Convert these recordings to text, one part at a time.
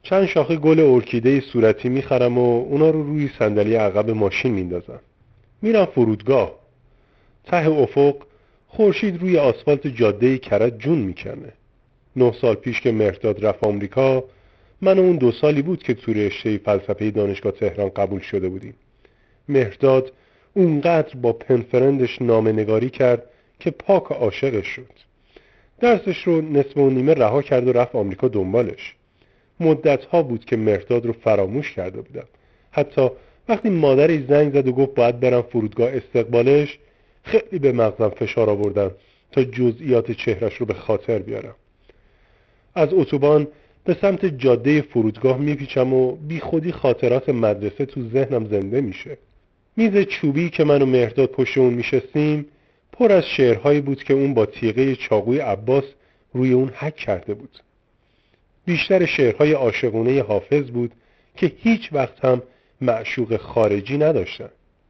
چند شاخه گل ارکیده صورتی میخرم و اونا رو روی صندلی عقب ماشین میندازم. میرم فرودگاه. ته افق خورشید روی آسفالت جاده کرج جون میکنه. 9 سال پیش که مهرداد رفت آمریکا، من اون 2 سالی بود که تو رشته فلسفه دانشگاه تهران قبول شده بودیم. مهرداد اونقدر با پنفرندش نامه‌نگاری کرد که پاک عاشقش شد. درسش رو نصف و نیمه رها کرد و رفت آمریکا دنبالش. مدت‌ها بود که مهرداد رو فراموش کرده بودم. حتی وقتی مادرش زنگ زد و گفت باید برم فرودگاه استقبالش، خیلی به مغزم فشار آوردم تا جزئیات چهرش رو به خاطر بیارم. از اتوبان به سمت جاده فرودگاه میپیچم و بی خودی خاطرات مدرسه تو ذهنم زنده میشه. میز چوبی که من و مهرداد پشت اون میشستیم پر از شعرهایی بود که اون با تیغه چاقوی عباس روی اون حک کرده بود. بیشتر شعرهای عاشقانه حافظ بود که هیچ وقت هم معشوق خارجی نداشتن.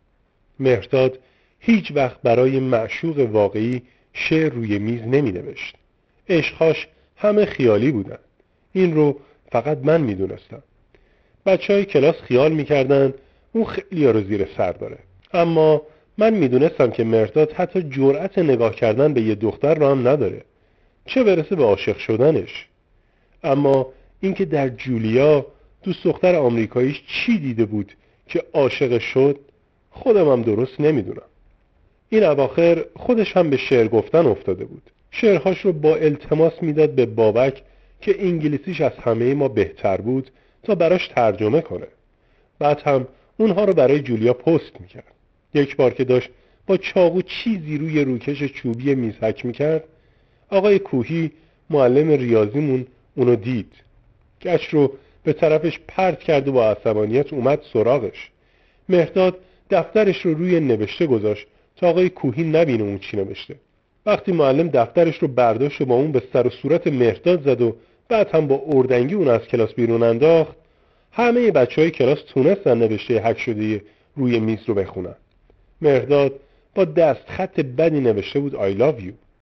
مهرداد هیچ وقت برای معشوق واقعی شعر روی میز نمی نوشت. عشقاش همه خیالی بودن. این رو فقط من می دونستم. بچهای کلاس خیال می کردن اون خیلی رو زیر سر داره. اما من می دونستم که مهرداد حتی جرأت نگاه کردن به یه دختر رو هم نداره، چه برسه به عاشق شدنش. اما اینکه در جولیا دوست دختر آمریکاییش چی دیده بود که عاشق شد، خودم هم درست نمیدونم. این اواخر خودش هم به شعر گفتن افتاده بود. شعرهاش رو با التماس میداد به بابک که انگلیسیش از همه ما بهتر بود تا براش ترجمه کنه. بعد هم اونها رو برای جولیا پست میکرد. یک بار که داشت با چاقو چیزی روی روکش چوبی میز حک میکرد، آقای کوهی معلم ریاضیمون اونو دید. گچ رو به طرفش پرت کرد و با عصبانیت اومد سراغش. مهرداد دفترش رو روی نوشته گذاشت تا آقای کوهی نبینه اون چی نوشته. وقتی معلم دفترش رو برداشت و با اون به سر و صورت مهرداد زد و بعد هم با اردنگی اون از کلاس بیرون انداخت، همه بچهای کلاس تونستن نوشته حک شده روی میز رو بخونن. مهرداد با دست خط بدی نوشته بود I love you.